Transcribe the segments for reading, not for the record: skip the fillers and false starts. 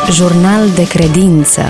Jurnal de credință.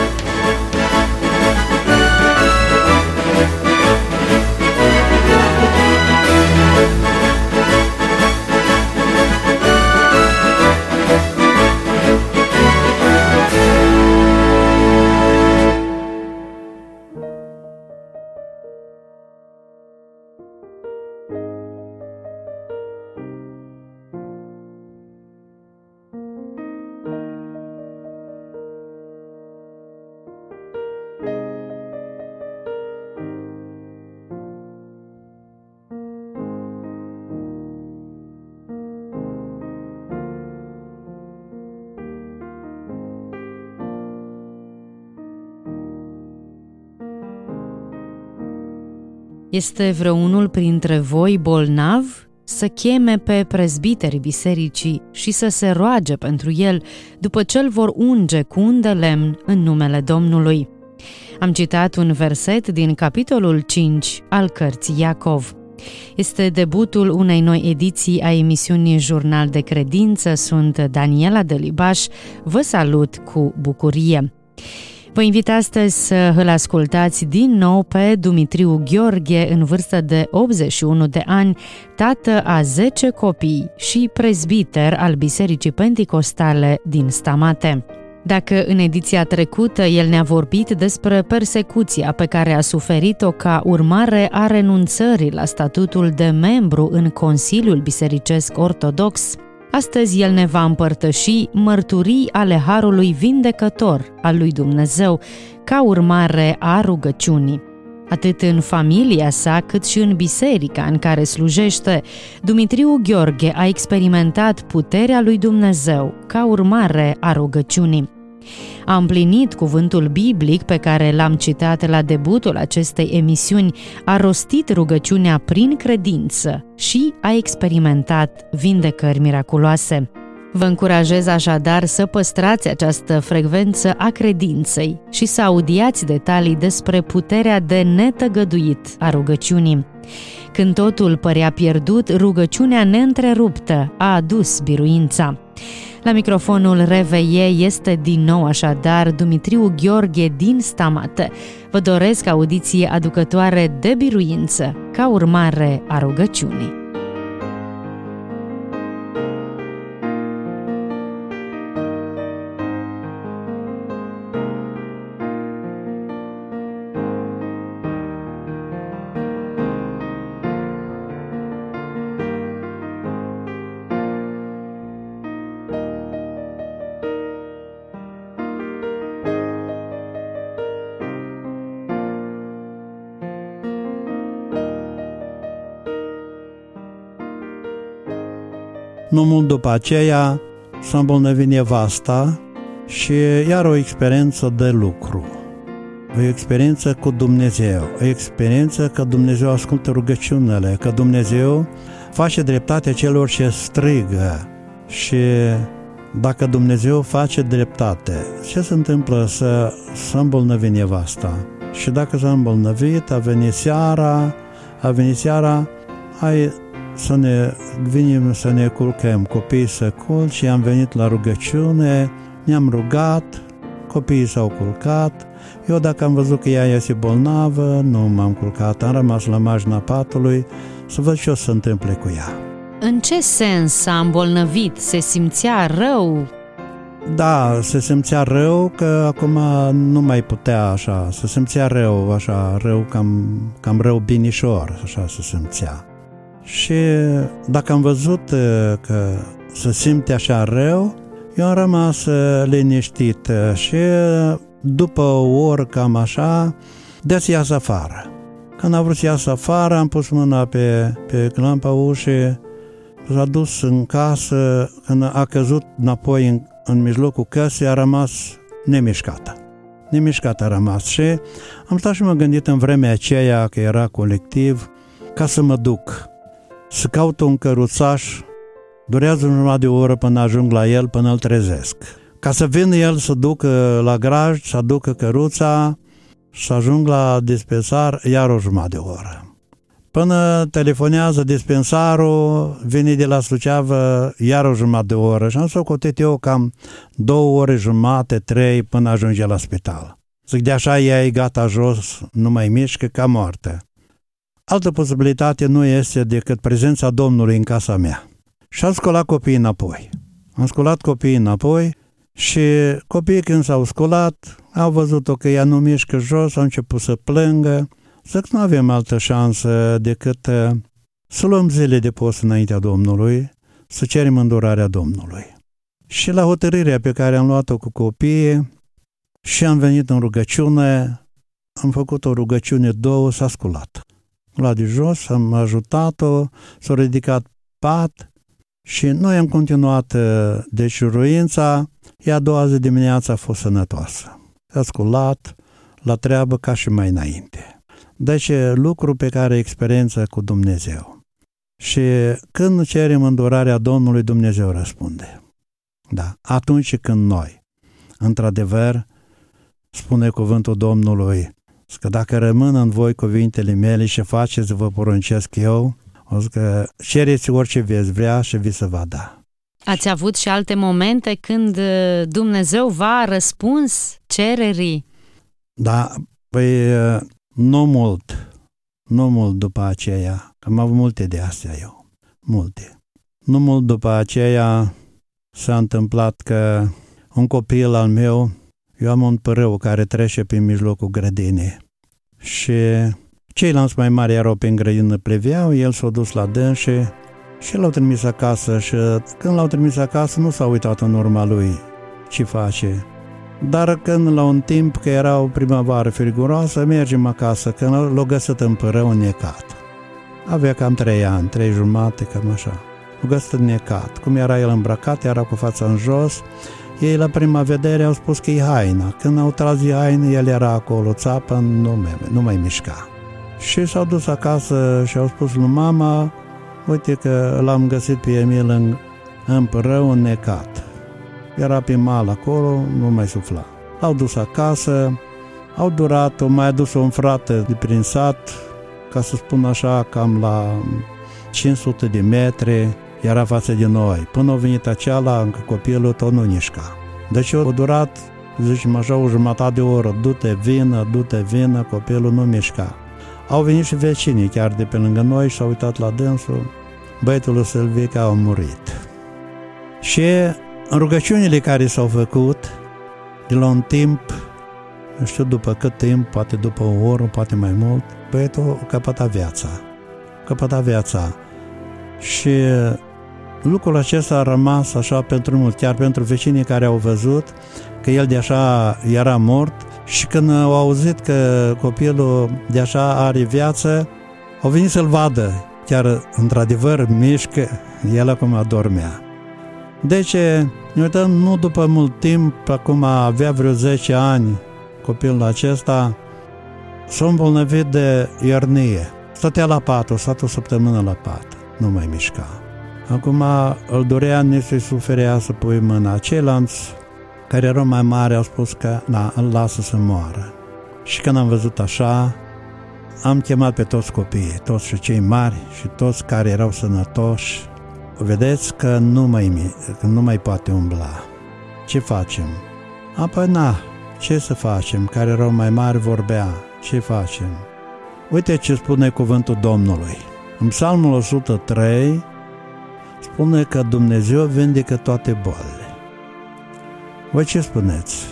Este vreunul printre voi bolnav? Să cheme pe prezbiterii bisericii și să se roage pentru el, după ce îl vor unge cu un de lemn în numele Domnului. Am citat un verset din capitolul 5 al cărții Iacov. Este debutul unei noi ediții a emisiunii Jurnal de Credință. Sunt Daniela Delibaș. Vă salut cu bucurie. Vă invit astăzi să îl ascultați din nou pe Dumitriu Gheorghe, în vârstă de 81 de ani, tată a 10 copii și prezbiter al Bisericii Penticostale din Stamate. Dacă în ediția trecută el ne-a vorbit despre persecuția pe care a suferit-o ca urmare a renunțării la statutul de membru în Consiliul Bisericesc Ortodox, astăzi el ne va împărtăși mărturii ale harului vindecător al lui Dumnezeu ca urmare a rugăciunii. Atât în familia sa, cât și în biserica în care slujește, Dumitriu Gheorghe a experimentat puterea lui Dumnezeu ca urmare a rugăciunii. A împlinit cuvântul biblic pe care l-am citat la debutul acestei emisiuni, a rostit rugăciunea prin credință și a experimentat vindecări miraculoase. Vă încurajez așadar să păstrați această frecvență a credinței și să audiați detalii despre puterea de netăgăduit a rugăciunii. Când totul părea pierdut, rugăciunea neîntreruptă a adus biruința. La microfonul RVE este din nou așadar Dumitriu Gheorghe din Stamate. Vă doresc audiție aducătoare de biruință ca urmare a rugăciunii. Nu mult după aceea s-a îmbolnăvit nevasta și iar o experiență de lucru, o experiență cu Dumnezeu, o experiență că Dumnezeu ascultă rugăciunile, că Dumnezeu face dreptate celor ce strigă. Și dacă Dumnezeu face dreptate, ce se întâmplă? Să îmbolnăvi nevasta. Și dacă s-a îmbolnăvit, a venit seara, hai să ne culcăm, copiii să culc, și am venit la rugăciune, ne-am rugat, copiii s-au culcat. Eu, dacă am văzut că ea este bolnavă, nu m-am culcat, am rămas la marginea patului să văd ce o să se întâmple cu ea. În ce sens s-a îmbolnăvit? Se simțea rău? Da, se simțea rău, că acum nu mai putea așa, se simțea rău, așa, rău, cam rău binișor, așa se simțea. Și dacă am văzut că se simte așa rău, eu am rămas liniștit și după o oră cam așa, de-ați iasă afară. Când a vrut să iasă afară, am pus mâna pe clampa ușii, s-a dus în casă, când a căzut înapoi în mijlocul căsii, a rămas nemișcată. Nemișcată a rămas și am stat și m-am gândit în vremea aceea, că era colectiv, ca să mă duc, să caut un căruțaș, durează jumătate de oră până ajung la el, până îl trezesc. Ca să vină el să ducă la graj, să aducă căruța, să ajung la dispensar, iar o jumătate de oră. Până telefonează dispensarul, vine de la Suceavă iar o jumătate de oră și am socotit eu cam 2 ore jumate, 3 până ajunge la spital. Zic, de așa ea e gata jos, nu mai mișcă, ca moartă. Altă posibilitate nu este decât prezența Domnului în casa mea. Și am sculat copiii înapoi. Am sculat copiii înapoi și copiii când s-au sculat, au văzut-o că ea nu mișcă jos, au început să plângă. Zic, nu avem altă șansă decât să luăm zile de post înaintea Domnului, să cerem îndurarea Domnului. Și la hotărârea pe care am luat-o cu copiii și am venit în rugăciune, am făcut o rugăciune 2, s-a sculat. La de jos, am ajutat-o, s-a ridicat pat și noi am continuat deșuruința, iar a doua zi dimineața a fost sănătoasă. S-a sculat la treabă ca și mai înainte. Deci lucru pe care experiență cu Dumnezeu. Și când cerem îndurarea Domnului, Dumnezeu răspunde. Da, atunci când noi, într-adevăr, spune cuvântul Domnului, că dacă rămân în voi cuvintele mele și faceți, vă poruncesc eu, o zic că cereți orice veți vrea și vi se va da. Ați avut și alte momente când Dumnezeu v-a răspuns cererii? Da, păi nu mult după aceea, că am avut multe de astea eu, multe. Nu mult după aceea s-a întâmplat că un copil al meu, eu am un părâu care trece prin mijlocul grădinii și ceilalți mai mari erau pe grădină, pleveau, el s-a dus la dânsi și l-au trimis acasă și când l-au trimis acasă nu s-a uitat în urma lui ce face. Dar când la un timp, că era o primăvară friguroasă, mergem acasă, când l-a găsit în părău înnecat. Avea cam 3 ani, 3 jumate, cam așa. L-a găsit înnecat. Cum era el îmbrăcat, era cu fața în jos. Ei la prima vedere au spus că e haina. Când au tras de haină, el era acolo, țapă, nu mai mișca. Și s-au dus acasă și au spus lui mama, uite că l-am găsit pe Emil în părău înnecat. Era pe mal acolo, nu mai sufla. L-au dus acasă, au durat, au mai adus un frate de prin sat, ca să spun așa, cam la 500 de metri, era față de noi. Până a venit aceala, încă copilul tot nu nișca. Deci au durat, zicem așa, o jumătate de oră, du-te vină, copilul nu mișca. Au venit și vecinii chiar de pe lângă noi și s-au uitat la dânsul, băietul lui Silvica a murit. Și în rugăciunile care s-au făcut, de la un timp, nu știu după cât timp, poate după o oră, poate mai mult, băietul a căpătat viața. Și lucrul acesta a rămas așa pentru mult, chiar pentru vecinii care au văzut că el de așa era mort și când au auzit că copilul de așa are viață, au venit să-l vadă. Chiar, într-adevăr, mișcă, el acum adormea. Deci, ne uităm, nu după mult timp, acum avea vreo 10 ani, copilul acesta s-a îmbolnăvit de iernie. Stătea la pat, o stat o săptămână la pat, nu mai mișca. Acum îl dorea, nici să-i suferea să pui mâna. Ceilalți care erau mai mari au spus că îl lasă să moară. Și când am văzut așa, am chemat pe toți copiii, toți și cei mari și toți care erau sănătoși. Vedeți că nu mai poate umbla. Ce facem? Apoi, ce să facem? Care erau mai mari vorbea. Ce facem? Uite ce spune cuvântul Domnului. În Psalmul 103 spune că Dumnezeu vindecă toate bolile. Voi ce spuneți?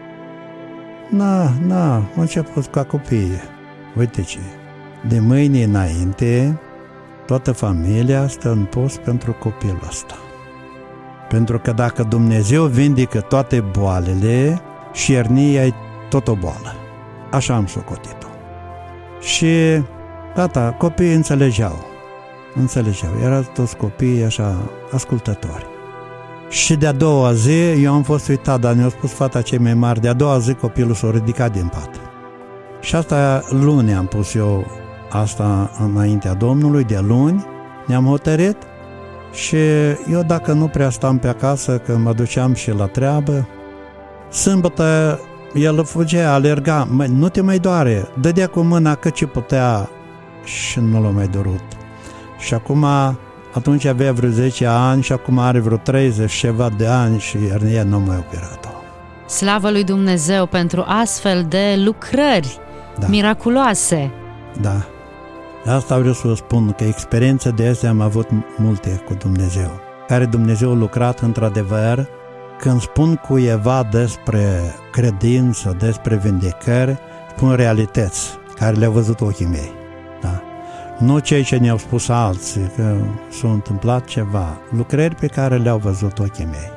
A început ca copiii. Uite ce. De mâine înainte, toată familia stă în post pentru copilul ăsta. Pentru că dacă Dumnezeu vindecă toate boalele, și iernia e tot o boală. Așa am socotit-o. Și gata, copiii înțelegeau. Erau toți copiii așa ascultători. Și de-a doua zi, eu am fost uitat, dar ne-a spus fata cei mai mari, de-a doua zi copilul s-a ridicat din pat. Și asta luni am pus eu asta înaintea Domnului, de luni, ne-am hotărât și eu dacă nu prea stam pe acasă, că mă duceam și la treabă, sâmbătă el fugea, alerga, nu te mai doare, dădea cu mâna cât ce putea, și nu l-a mai durut. Și acum, atunci avea vreo 10 ani și acum are vreo 30 ceva de ani și hernia nu mai operat-o. Slavă lui Dumnezeu pentru astfel de lucrări miraculoase. Da. Asta vreau să vă spun, că experiența de astea am avut multe cu Dumnezeu, care Dumnezeu a lucrat într-adevăr. Când spun cuiva despre credință, despre vindecări, spun realități care le-au văzut ochii mei. Da? Nu cei ce ne-au spus alții că s-a întâmplat ceva, lucrări pe care le-au văzut ochii mei.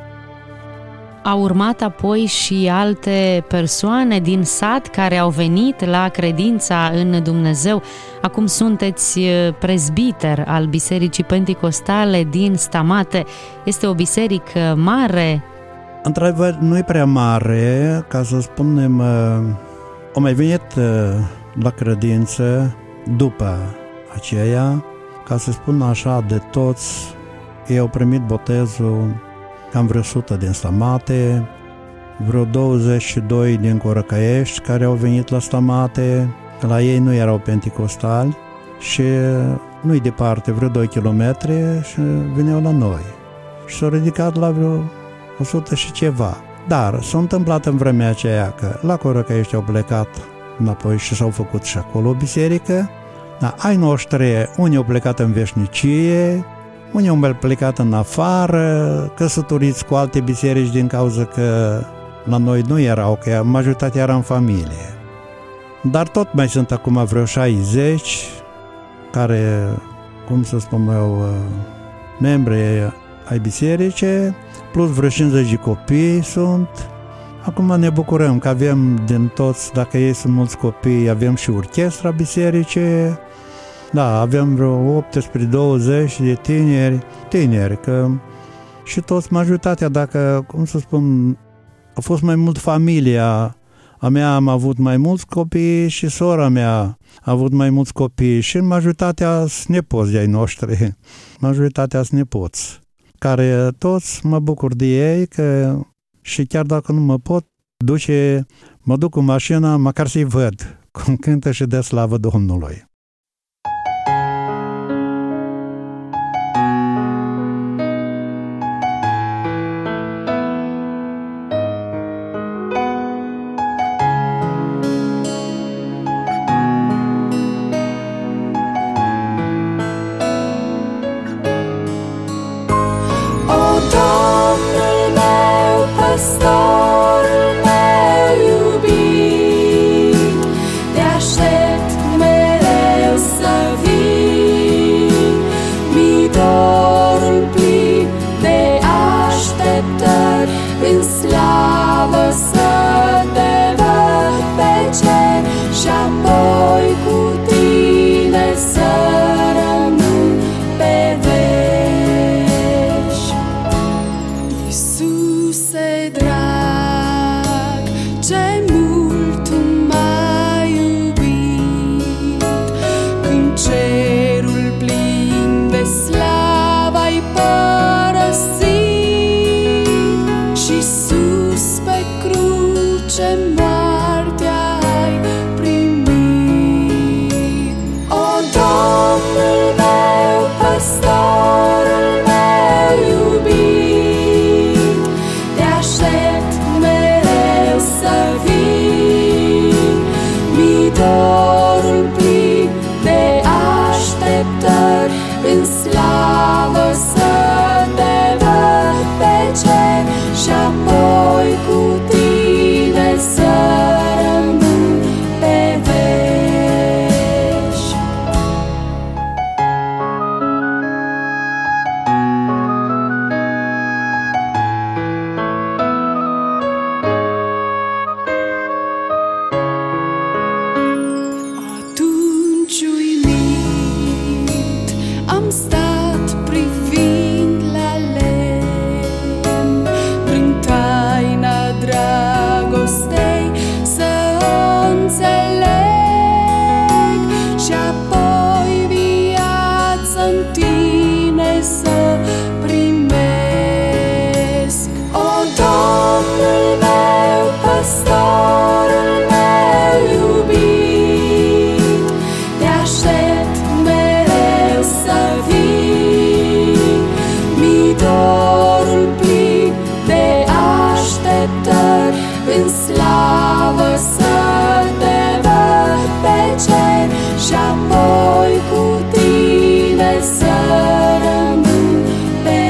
Au urmat apoi și alte persoane din sat care au venit la credința în Dumnezeu. Acum sunteți prezbiter al Bisericii Penticostale din Stamate. Este o biserică mare? Într-adevăr, nu e prea mare, ca să spunem, au mai venit la credință după aceea, ca să spun așa, de toți, ei au primit botezul cam vreo 100 din Stamate, vreo 22 din Corăcăiești care au venit la Stamate, la ei nu erau penticostali și nu-i departe, vreo 2 kilometri și veneau la noi. Și s-au ridicat la vreo 100 și ceva. Dar s-a întâmplat în vremea aceea că la Corăcăiești au plecat înapoi și s-au făcut și acolo o biserică. Dar ai noștri, unii au plecat în veșnicie, unii au plecat în afară, căsătoriți cu alte biserici din cauza că la noi nu erau, că majoritatea era în familie. Dar tot mai sunt acum vreo 60 care, cum să spun eu, membri ai bisericii, plus vreo 50 de copii sunt. Acum ne bucurăm că avem din toți, dacă ei sunt mulți copii, avem și orchestra bisericii. Da, avem vreo 18-20 de tineri, că și toți majoritatea, dacă, cum să spun, a fost mai mult familia a mea, am avut mai mulți copii și sora mea a avut mai mulți copii și majoritatea sunt nepoți de ai noștri, majoritatea sunt nepoți, care toți mă bucur de ei, că și chiar dacă nu mă pot duce, mă duc cu mașina, măcar să-i văd cum cântă și dă slavă Domnului. Păstorul meu iubit, te aștept mereu. dorul plin de așteptări, în slavă să te văd pe cer și apoi cu tine să rămân pe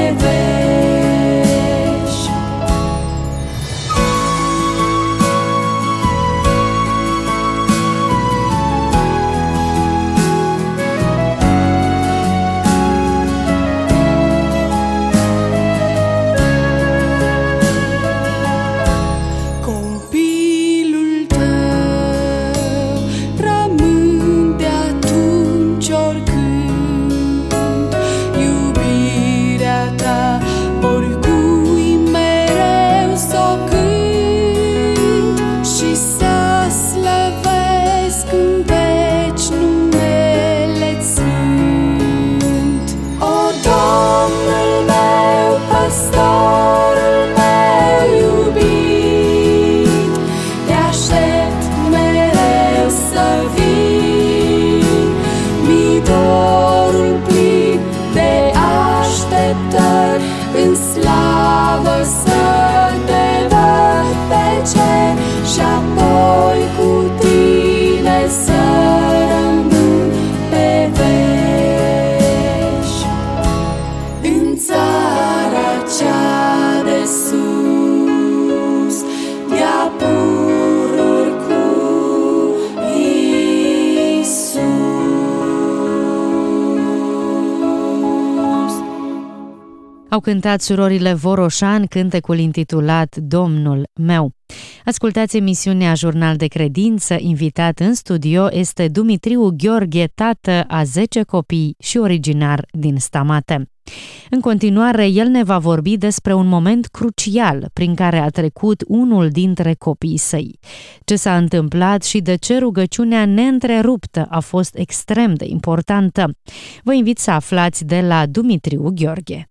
veci. Copilul tău rămân de atunci oricând, iubirea ta oricui mereu s-o cânt și să slăvesc în veci numele-ți sfânt. O, Domnul meu, păstorul meu iubit, te aștept mereu să vii, mi dorul plin de așteptări, în slavă să te văd pe cer și apoi cu tine să rămân pe veci. În țara cea de sus, de-a pururi cu Iisus. Au cântat surorile Voroșan cântecul intitulat Domnul meu. Ascultați emisiunea Jurnal de Credință. Invitat în studio este Dumitriu Gheorghe, tată a 10 copii și originar din Stamate. În continuare, el ne va vorbi despre un moment crucial prin care a trecut unul dintre copiii săi. Ce s-a întâmplat și de ce rugăciunea neîntreruptă a fost extrem de importantă. Vă invit să aflați de la Dumitriu Gheorghe.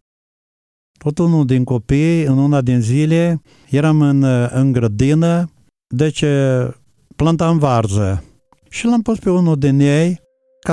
Tot unul din copii, în una din zile, eram în grădină, deci plantam varză și l-am pus pe unul din ei ca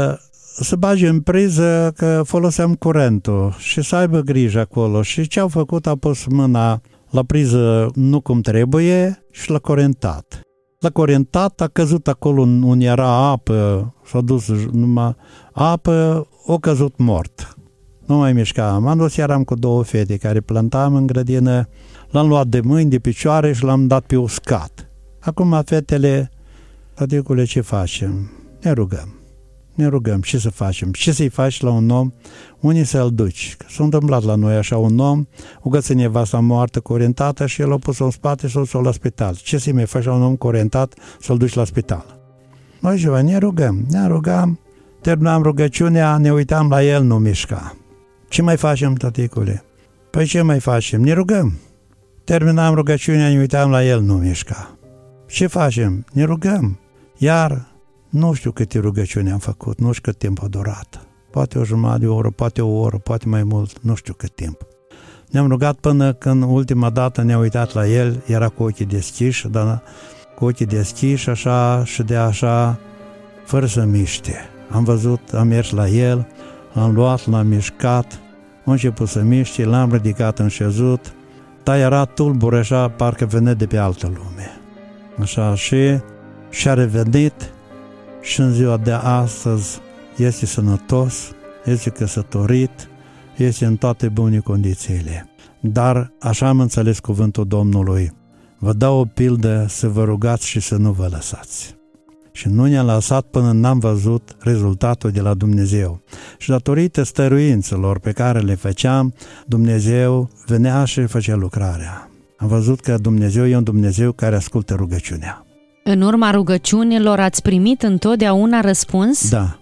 să bage în priză că foloseam curentul și să aibă grijă acolo. Și ce au făcut, a pus mâna la priză nu cum trebuie și l-a corentat. L-a corentat, a căzut acolo unde era apă, s-a dus numai apă, a căzut mort. Nu mai mișcam. Am dus, eram cu 2 fete care plantam în grădină, l-am luat de mâini, de picioare și l-am dat pe uscat. Acum fetele, tăticule, ce facem? Ne rugăm. Ne rugăm. Ce să facem? Ce să-i faci la un om? Unii să-l duci. S-a întâmplat la noi așa un om, o găsit nevasta moartă, corentată și el a pus-o în spate și s-a dus la spital. Ce să-i mai faci la un om corentat să-l duci la spital? Noi ceva, ne rugăm, terminam rugăciunea, ne uitam la el, nu mișca. Ce mai facem, tăticule? Păi ce mai facem? Ne rugăm. Terminam rugăciunea, ne uitam la el, nu mișca. Ce facem? Ne rugăm. Iar nu știu câte rugăciuni am făcut, nu știu cât timp a durat. Poate o jumătate de oră, poate o oră, poate mai mult, nu știu cât timp. Ne-am rugat până când ultima dată ne-am uitat la el, era cu ochii deschiși, dar cu ochii deschiși așa și de așa, fără să miște. Am văzut, am mers la el, l-am luat, l-am mișcat, a început să miște, l-am ridicat în șezut, dar era tulbure așa, parcă venea de pe altă lume. Așa, și-a revenit și în ziua de astăzi este sănătos, este căsătorit, este în toate bune condițiile. Dar așa am înțeles cuvântul Domnului. Vă dau o pildă să vă rugați și să nu vă lăsați. Și nu ne-a lăsat până n-am văzut rezultatul de la Dumnezeu. Și datorită stăruințelor pe care le făceam, Dumnezeu venea și făcea lucrarea. Am văzut că Dumnezeu e un Dumnezeu care ascultă rugăciunea. În urma rugăciunilor ați primit întotdeauna răspuns? Da.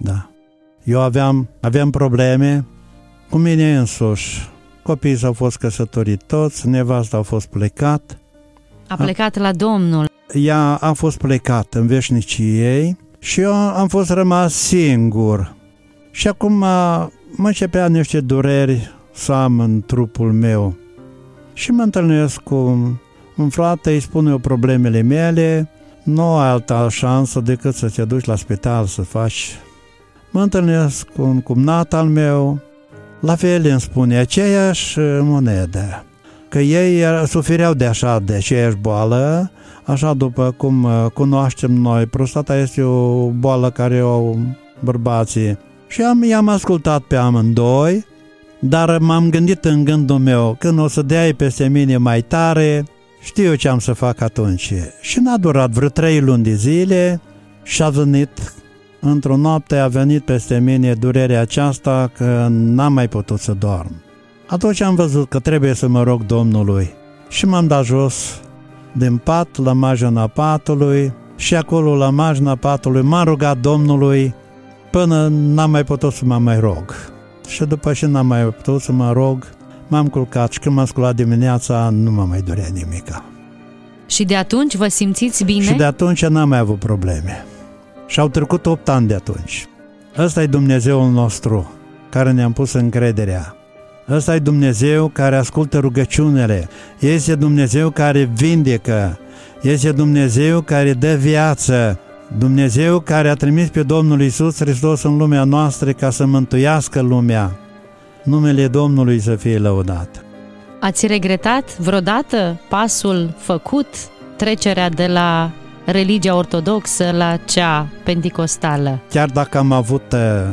Eu aveam probleme cu mine însuși. Copiii s-au fost căsătoriți toți, nevasta a fost plecat. A plecat la Domnul. Ea a fost plecat în veșnicie ei și eu am fost rămas singur. Și acum mă începea niște dureri să am în trupul meu. Și mă întâlnesc cu un frate, îi spun eu problemele mele, nu ai altă șansă decât să te duci la spital să faci. Mă întâlnesc cu un cumnat al meu, La fel îmi spune, aceeași monedă, că ei sufereau de aceeași boală, așa după cum cunoaștem noi. Prostata este o boală care o au bărbații. Și i-am ascultat pe amândoi, dar m-am gândit în gândul meu, când o să dea peste mine mai tare, știu ce am să fac atunci. Și n-a durat vreo 3 luni de zile și a venit, într-o noapte a venit peste mine durerea aceasta că n-am mai putut să dorm. Atunci am văzut că trebuie să mă rog Domnului și m-am dat jos din pat la marginea patului și acolo la marginea patului m-am rugat Domnului până n-am mai putut să mă mai rog. Și după ce n-am mai putut să mă rog, m-am culcat și când m-am sculat dimineața nu mă mai durea nimica. Și de atunci vă simțiți bine? Și de atunci n-am mai avut probleme. Și au trecut 8 ani de atunci. Ăsta e Dumnezeul nostru care ne-am pus încrederea. Ăsta e Dumnezeu care ascultă rugăciunile. Este Dumnezeu care vindecă. Este Dumnezeu care dă viață. Dumnezeu care a trimis pe Domnul Iisus Hristos în lumea noastră ca să mântuiască lumea. Numele Domnului să fie lăudat. Ați regretat vreodată pasul făcut, trecerea de la religia ortodoxă la cea penticostală? Chiar dacă am avut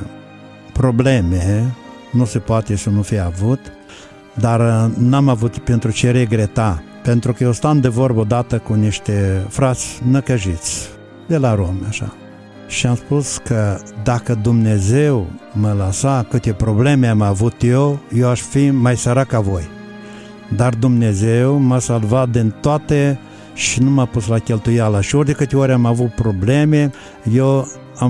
probleme, nu se poate să nu fie avut, dar n-am avut pentru ce regreta, pentru că eu stam de vorbă odată cu niște frați năcăjiți de la Rome, așa. Și am spus că dacă Dumnezeu mă lăsa câte probleme am avut eu aș fi mai sărac ca voi. Dar Dumnezeu m-a salvat din toate și nu m-a pus la cheltuială. Și ori de câte ori am avut probleme, eu am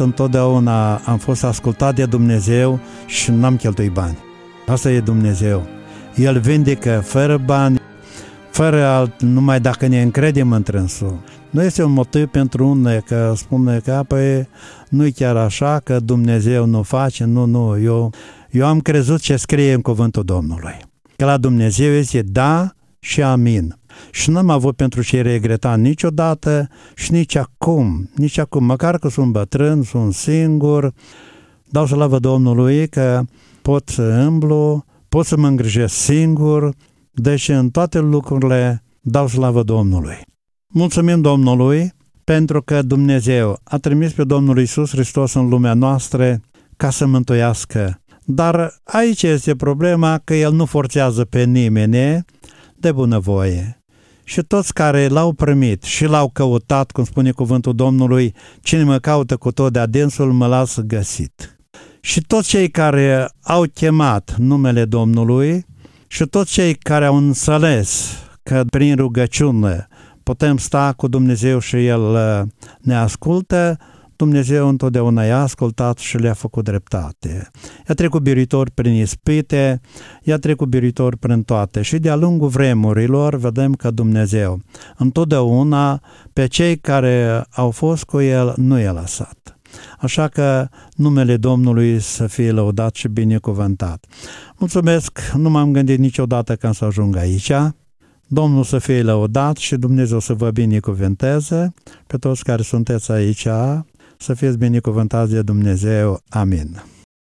fost ascultat de Dumnezeu și n-am cheltuit bani. Asta e Dumnezeu. El vindecă fără bani, fără alt, numai dacă ne încredem întrânsul. Nu este un motiv pentru unul că spune că păi, nu-i chiar așa, că Dumnezeu nu face, nu. Eu am crezut ce scrie în cuvântul Domnului. Că la Dumnezeu este da și amin. Și n-am avut pentru ce regreta niciodată și nici acum, măcar că sunt bătrân, sunt singur, dau slavă Domnului că pot să îmblu, pot să mă îngrijesc singur, deci în toate lucrurile dau slavă Domnului. Mulțumim Domnului pentru că Dumnezeu a trimis pe Domnul Iisus Hristos în lumea noastră ca să mântuiască. Dar aici este problema că El nu forțează pe nimeni de bunăvoie. Și toți care l-au primit și l-au căutat, cum spune cuvântul Domnului, cine mă caută cu tot de adânsul mă lasă găsit. Și toți cei care au chemat numele Domnului și toți cei care au înțeles că prin rugăciune putem sta cu Dumnezeu și El ne ascultă, Dumnezeu întotdeauna i-a ascultat și le-a făcut dreptate. I-a trecut biruitor prin ispite, i-a trecut biruitor prin toate și de-a lungul vremurilor vedem că Dumnezeu întotdeauna pe cei care au fost cu El nu i-a lăsat. Așa că numele Domnului să fie lăudat și binecuvântat. Mulțumesc, nu m-am gândit niciodată când să ajung aici. Domnul să fie lăudat și Dumnezeu să vă binecuvânteze pe toți care sunteți aici, să fiți binecuvântați de Dumnezeu. Amin.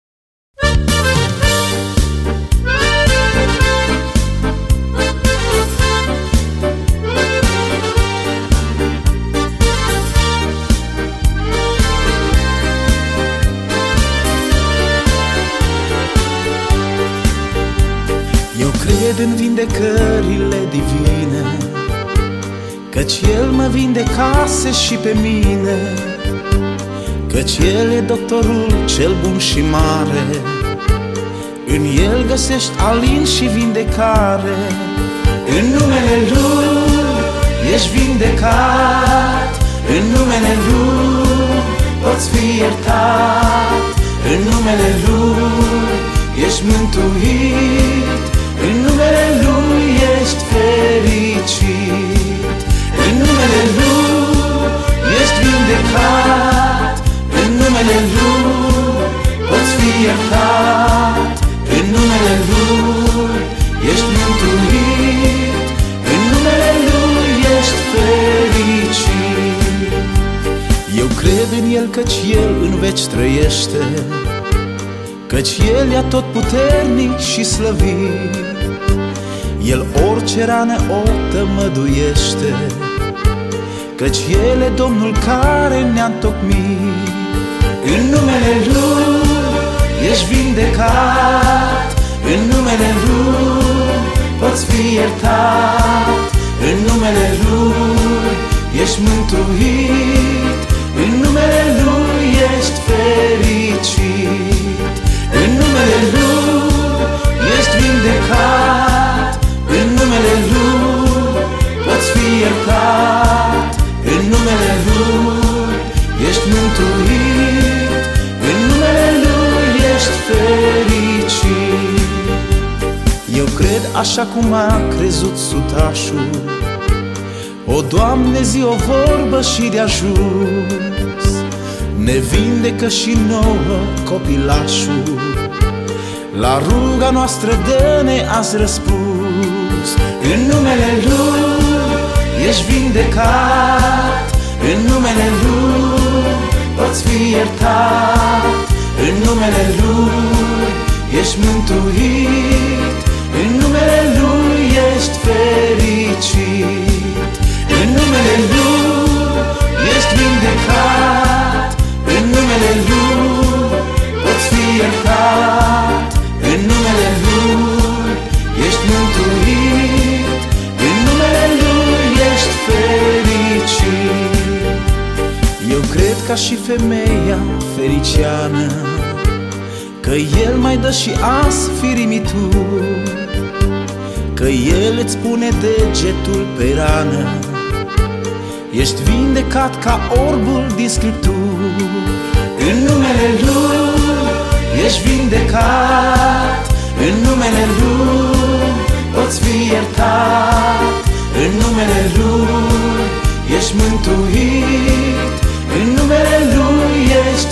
Eu cred în vindecările divine, căci El mă vindecase și pe mine, căci El e doctorul cel bun și mare. În El găsești alin și vindecare. În numele Lui ești vindecat, în numele Lui poți fi iertat, în numele Lui ești mântuit, în numele Lui ești fericit, în numele Lui ești vindecat, în numele Lui poți fi iertat, în numele Lui ești mântuit, în numele Lui ești fericit. Eu cred în El căci El în veci trăiește, că căci El e atotputernic și slăvit. El orice rană o tămăduiește, căci El e Domnul care ne-a întocmit. În numele Lui ești vindecat, în numele Lui poți fi iertat, în numele Lui ești mântuit, în numele Lui ești fericit. În numele Lui ești vindecat, în numele Lui poți fi iertat, în numele Lui ești mântuit, în numele Lui ești fericit. Eu cred așa cum a crezut sutașul, o, Doamne, zi o vorbă și de ajuns, ne vindecă și nouă copilașul. La ruga noastră dă-ne azi răspuns. În numele Lui ești vindecat, în numele Lui poți fi iertat, în numele Lui ești mântuit, în numele Lui ești fericit. În numele Lui ești vindecat, în numele Lui poți fi iertat, în numele Lui ești mântuit, în numele Lui ești fericit. Eu cred ca și femeia fericiană că El mai dă și azi firimituri, că El îți pune degetul pe rană, ești vindecat ca orbul din Scripturi. În numele Lui ești vindecat, în numele Lui poți fi iertat, în numele Lui ești mântuit, în numele Lui ești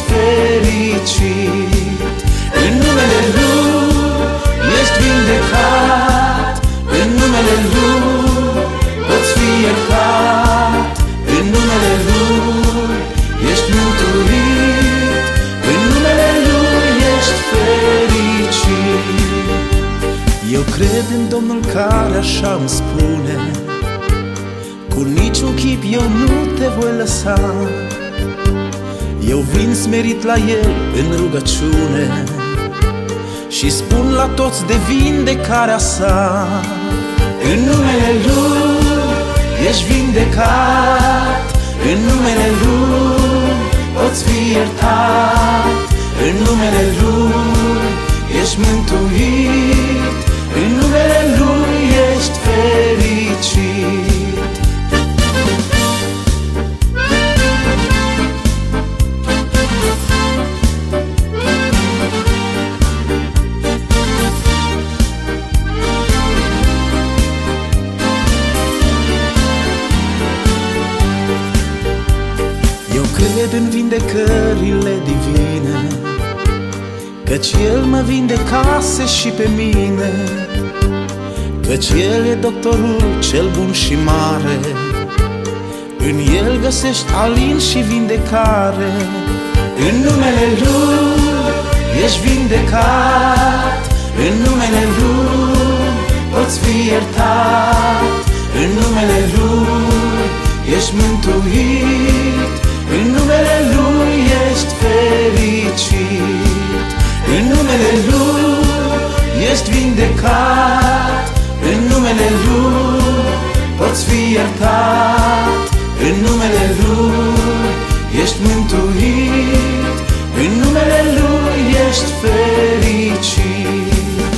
fericit. În numele Lui ești vindecat, în numele Lui poți fi iertat, în numele Lui ești mântuit, în numele Lui ești fericit. Eu cred în Domnul care așa îmi spune, cu niciun chip eu nu te voi lăsa. Eu vin smerit la El în rugăciune și spun la toți de vindecarea sa. În numele Lui ești vindecat, în numele Lui poți fi iertat, în numele Lui ești mântuit, în numele Lui ești fericit. Cred în vindecările divine, căci El mă vindecase și pe mine, căci El e doctorul cel bun și mare, în El găsești alin și vindecare. În numele Lui ești vindecat, în numele Lui poți fi iertat, în numele Lui ești mântuit, în numele Lui ești fericit. În numele Lui ești vindecat, în numele Lui poți fi iertat, în numele Lui ești mântuit, în numele Lui ești fericit.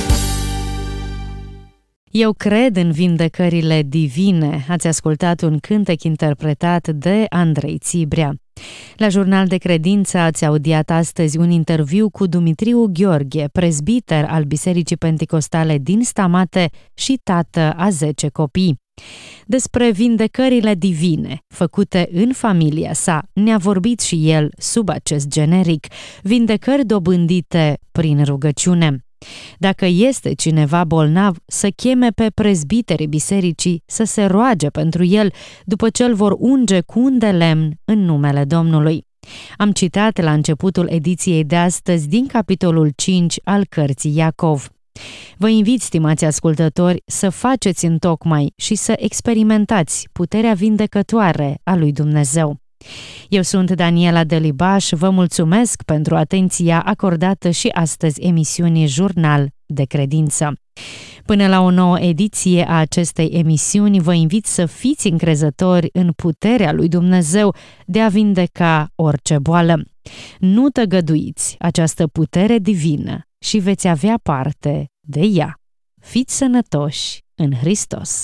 Eu cred în vindecările divine. Ați ascultat un cântec interpretat de Andrei Țibrea. La Jurnal de Credință ați audiat astăzi un interviu cu Dumitriu Gheorghe, prezbiter al Bisericii Penticostale din Stamate și tată a 10 copii. Despre vindecările divine făcute în familia sa ne-a vorbit și el sub acest generic, vindecări dobândite prin rugăciune. Dacă este cineva bolnav, să cheme pe prezbiterii bisericii să se roage pentru el, după ce îl vor unge cu un de lemn în numele Domnului. Am citat la începutul ediției de astăzi din capitolul 5 al cărții Iacov. Vă invit, stimați ascultători, să faceți întocmai și să experimentați puterea vindecătoare a lui Dumnezeu. Eu sunt Daniela Delibaș, vă mulțumesc pentru atenția acordată și astăzi emisiunii Jurnal de Credință. Până la o nouă ediție a acestei emisiuni, vă invit să fiți încrezători în puterea lui Dumnezeu de a vindeca orice boală. Nu tăgăduiți această putere divină și veți avea parte de ea. Fiți sănătoși în Hristos!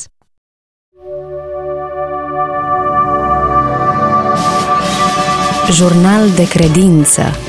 Jurnal de Credință